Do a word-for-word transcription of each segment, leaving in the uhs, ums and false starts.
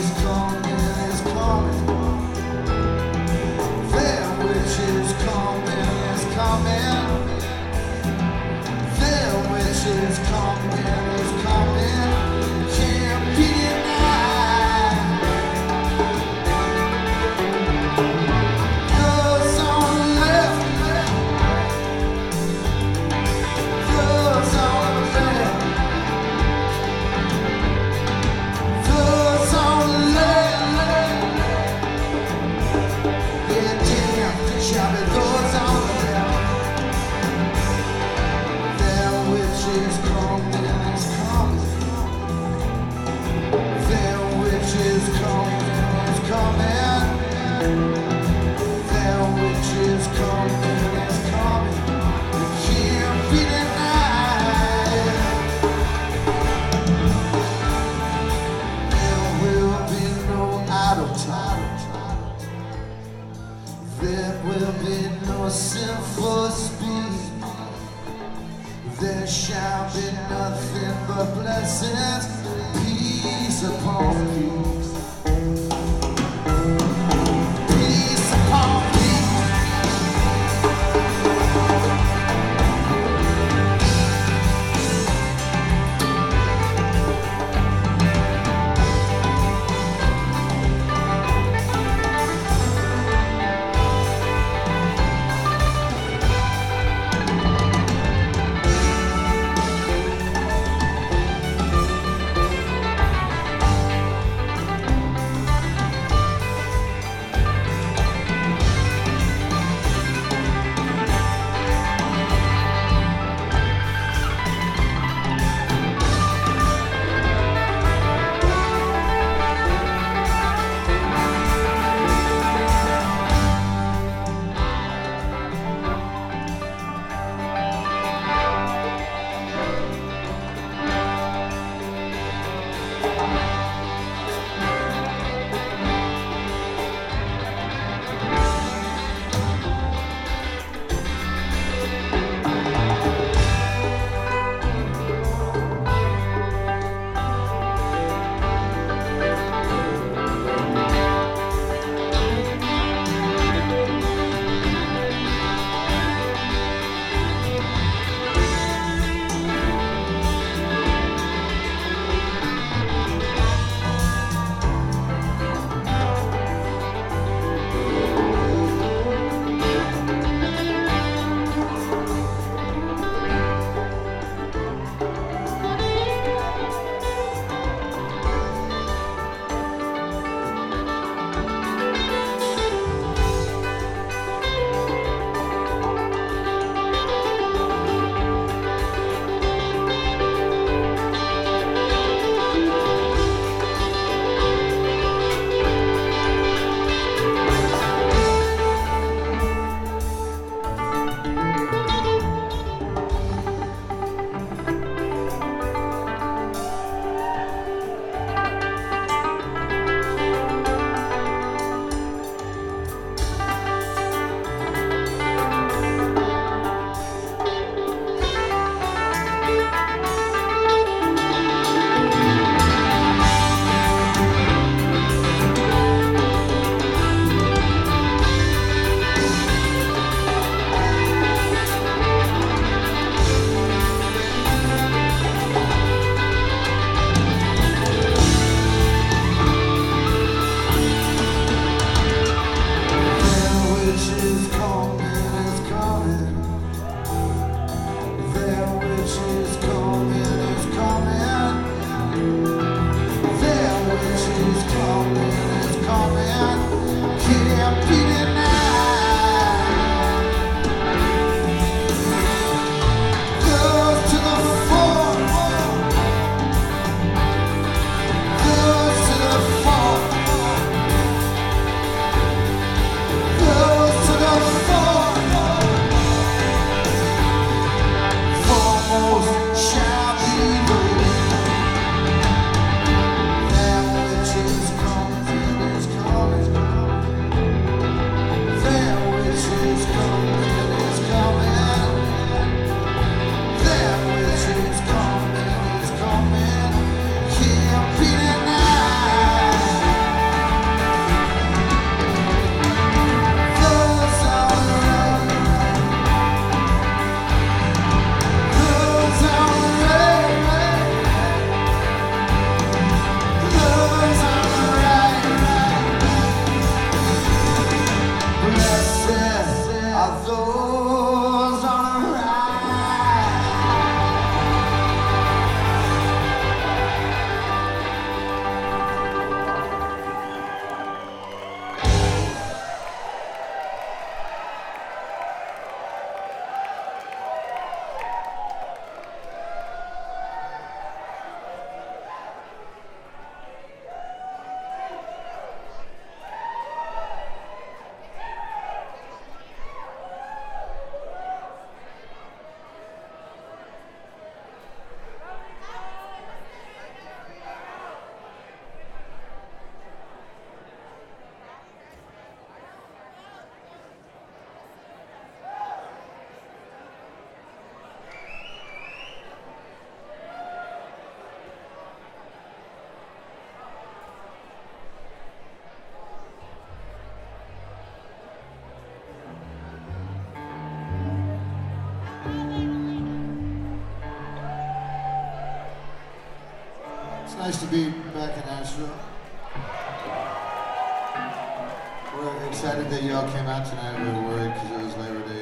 is coming, is coming. That which is coming, is coming. That which is coming, is coming. Can't be denied. Those on the left, those on the left, those on the left. Yeah, damn, shout it, those on the left. That which is coming, is coming. That which is coming, is coming. That which is coming, is coming. It can't be denied. There will be no idle time. There will be no sinful speed. There shall be nothing but blessings, peace upon peace. Peace upon peace. Nice to be back in Nashville. We're excited that you all came out tonight. We were worried because it was Labor Day.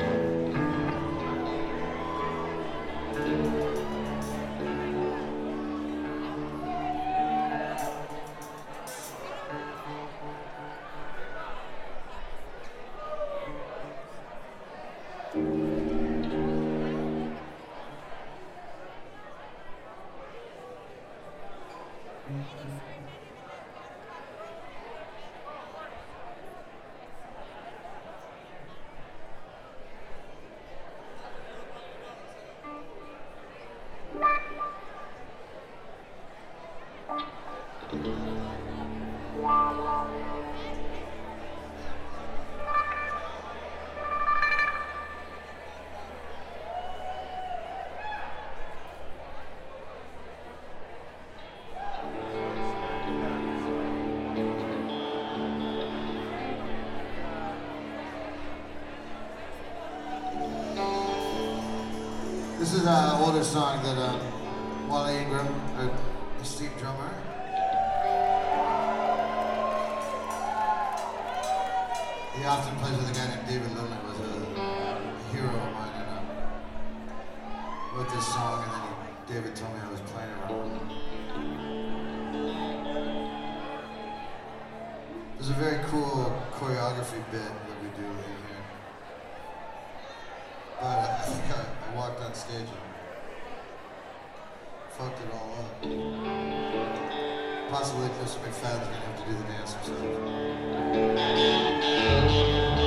This is an older song that um, Wally Ingram, our esteemed drummer, he often plays with a guy named David Lindley, was a hero of mine, and um, wrote this song, and then he, David told me I was playing around. There's a very cool choreography bit that we do in here. But I think I, I walked on stage and fucked it all up. Possibly Mister McFadden's gonna have to do the dance himself.